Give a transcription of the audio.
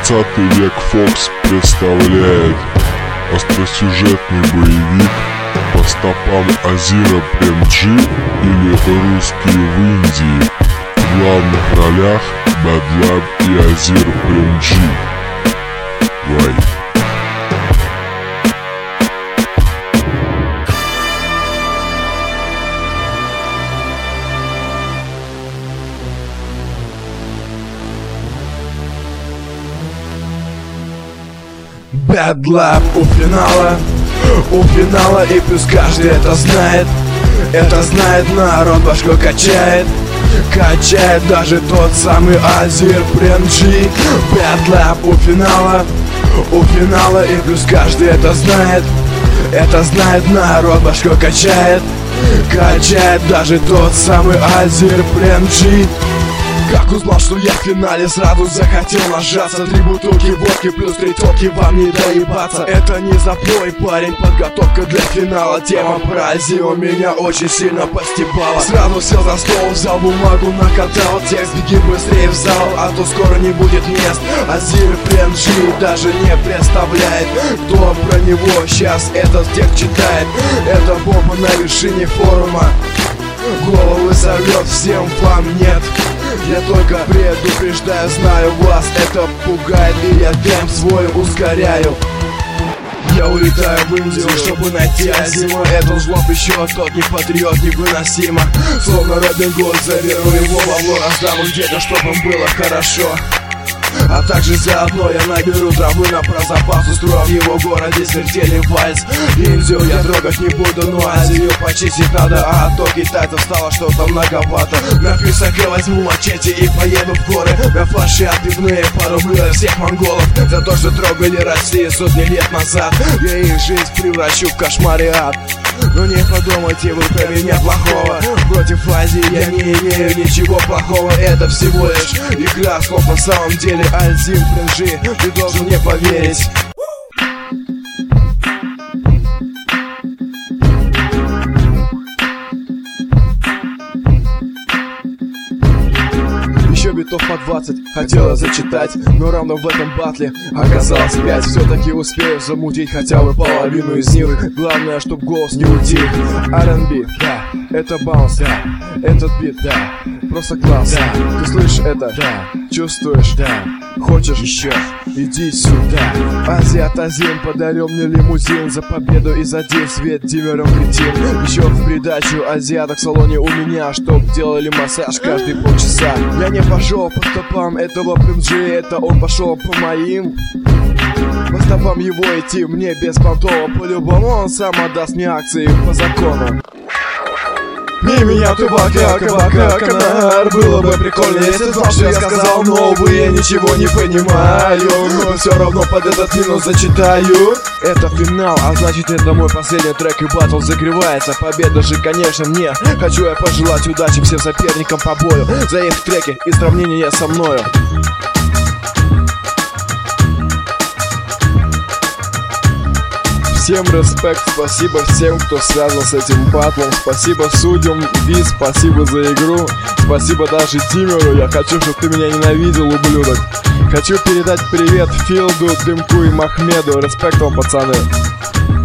20 век Fox представляет остросюжетный боевик по стопам Азира Прем-Джи или «Русские в Индии». В главных ролях Bad Lab и Азир Прем-Джи. Вай. Bad Lab у финала, и плюс каждый это знает. Это знает народ, башку качает даже тот самый Азир Прем-Джи. Bad Lab у финала, и плюс каждый это знает. Это знает народ, башку качает даже тот самый Азир Прем-Джи. Как узнал, что я в финале, сразу захотел нажаться. 3 бутылки водки плюс 3 тёлки, вам не доебаться. Это не запой, парень, подготовка для финала. Тема про Азию меня очень сильно постебала. Сразу сел за стол, взял бумагу, накатал текст. Беги быстрее в зал, а то скоро не будет мест. Азир Прем-Джи даже не представляет, кто про него сейчас этот текст читает. Это бомба на вершине форума, головы сорвет, всем вам нет. Я только предупреждаю, знаю вас это пугает, и я темп свой ускоряю. Я улетаю в Индию, чтобы найти Азиму. Этот жлоб еще тот не патриот, невыносимо. Словно Робин Гуд, заберу его бабло, раздам где-то, чтобы им было хорошо. А также заодно я наберу травы на прозапас, устрою в его городе смертельный вальс. Индию я трогать не буду, но Азию почистить надо, а то китайцев стало что-то многовато. На писак я возьму мачете и поеду в горы. На фарше отбивные порублю всех монголов за то, что трогали Россию сотни лет назад. Я их жизнь превращу в кошмар и ад. Но не подумайте вы про меня плохого. Против Азии я не имею ничего плохого. Это всего лишь игра слов, на самом деле Азир Прем-Джи, ты должен мне поверить. Еще битов по 20 хотела зачитать, но равно в этом батле оказалось 5. Все-таки успею замутить хотя бы половину из них. Главное, чтоб голос не утих. R&B, да, это баунс, да, этот бит, да, просто класс, да. Ты слышишь это? Да. Чувствуешь? Да. Хочешь еще? Иди сюда. Азиат Азим подарил мне лимузин за победу и за день свет димером кретин. Еще в придачу азиаток в салоне у меня, чтоб делали массаж каждые полчаса. Я не пошел по стопам этого Прем-Джи, это он пошел по моим. По стопам его идти мне беспонтово. По-любому он сам отдаст мне акции по закону. Не меня ты бака, канар. Было бы прикольно, если знал, что я сказал, но, увы, я ничего не понимаю. Но все равно под этот минус зачитаю. Это финал, а значит это мой последний трек, и батл загревается. Победа же, конечно, мне. Хочу я пожелать удачи всем соперникам по бою за их треки и сравнение со мною. Всем респект, спасибо всем, кто связан с этим батлом. Спасибо судьям, Ви, спасибо за игру. Спасибо даже Димеру, я хочу, чтобы ты меня ненавидел, ублюдок. Хочу передать привет Филду, Дымку и Махмеду. Респект вам, пацаны.